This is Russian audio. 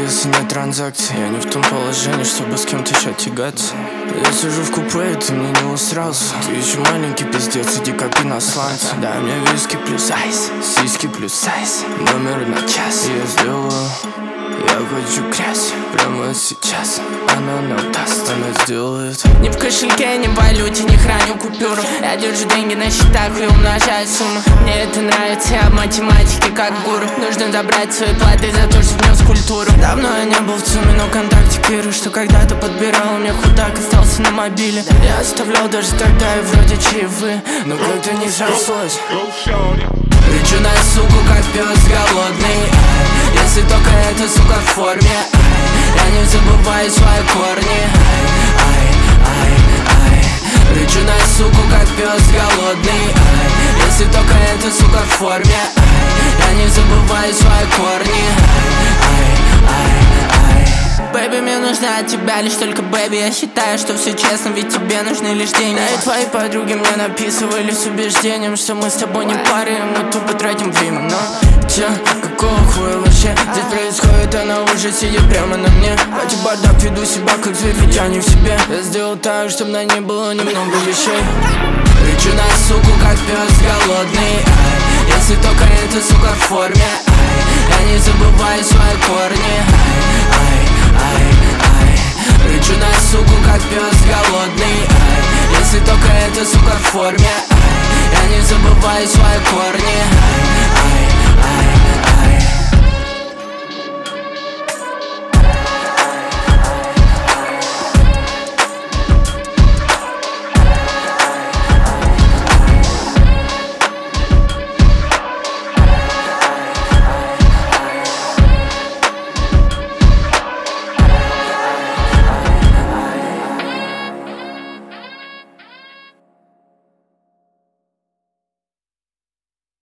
если нет транзакций. Я не в том положении, чтобы с кем-то еще тягаться. Я сижу в купе, и ты мне не усрался. Ты еще маленький пиздец, иди копи на сланце. Дай мне виски плюс айс, сиськи плюс айс, номер на час. Я сделаю, я хочу грязь прямо сейчас. Она нам даст, она сделает. Ни в кошельке, ни в валюте, не храню купюру. Я держу деньги на счетах и умножаю сумму. Мне это нравится, я в математике как гуру. Нужно забрать свои платы за то, что внес культуру. Давно я не был в ЦУМе, но контакте Киры, что когда-то подбирал, мне худак остался на мобиле. Я оставлял даже тогда и вроде чаевые, но как-то не срослось. Рычу на суку, как пес голодный. Если только эта сука в форме. Я не забываю свои корни. Рычу на суку, как пес голодный. Если только эта сука в форме. Я не забываю свои корни. Бэби, мне нужна от тебя лишь только бэби. Я считаю, что все честно, ведь тебе нужны лишь деньги. Да и твои подруги мне написывали с убеждением, что мы с тобой не пара, и мы тупо тратим время. Но чё, какого хуя вообще здесь происходит? Она уже сидит прямо на мне. Хоть и бардак, веду себя как зверь, ведь я не в себе. Я сделал так, чтобы на ней было немного вещей. Рычу на суку, как пес голодный. Если только эта сука в форме. Я не забываю свои корни. Рычу на суку, как пес голодный. Если только эта сука в форме. Я не забываю свои корни.